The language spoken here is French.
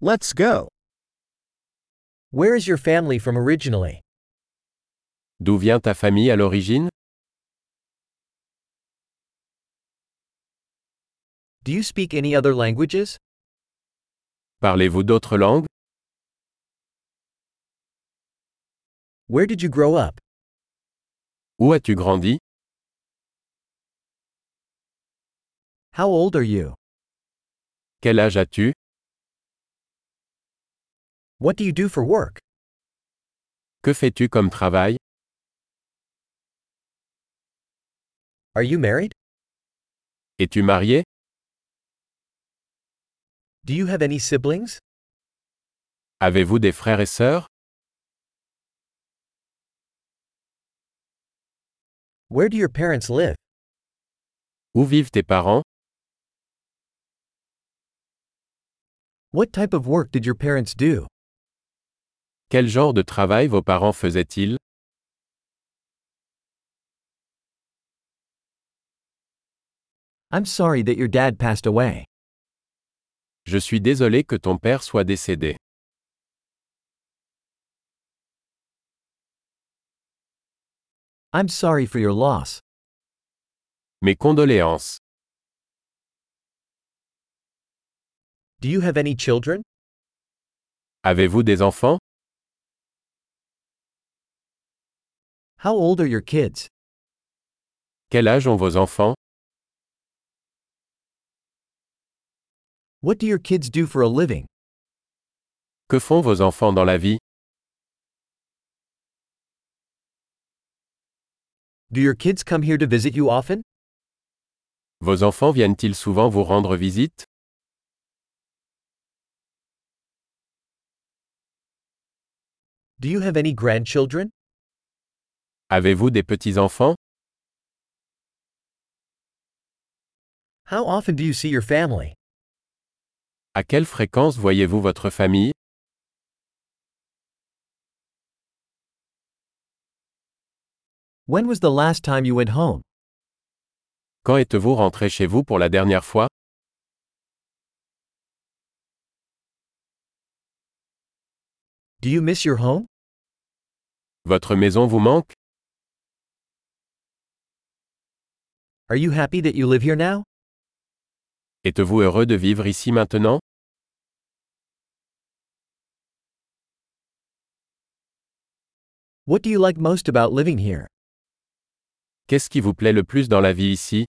Let's go. Where is your family from originally? D'où vient ta famille à l'origine? Do you speak any other languages? Parlez-vous d'autres langues? Where did you grow up? Où as-tu grandi? How old are you? Quel âge as-tu? What do you do for work? Que fais-tu comme travail? Are you married? Es-tu marié? Do you have any siblings? Avez-vous des frères et sœurs? Where do your parents live? Où vivent tes parents? What type of work did your parents do? Quel genre de travail vos parents faisaient-ils? I'm sorry that your dad passed away. Je suis désolé que ton père soit décédé. I'm sorry for your loss. Mes condoléances. Do you have any children? Avez-vous des enfants? How old are your kids? Quel âge ont vos enfants? What do your kids do for a living? Que font vos enfants dans la vie? Do your kids come here to visit you often? Vos enfants viennent-ils souvent vous rendre visite? Do you have any grandchildren? Avez-vous des petits-enfants? How often do you see your family? À quelle fréquence voyez-vous votre famille? When was the last time you went home? Quand êtes-vous rentré chez vous pour la dernière fois? Do you miss your home? Votre maison vous manque? Are you happy that you live here now? Êtes-vous heureux de vivre ici maintenant? What do you like most about living here? Qu'est-ce qui vous plaît le plus dans la vie ici?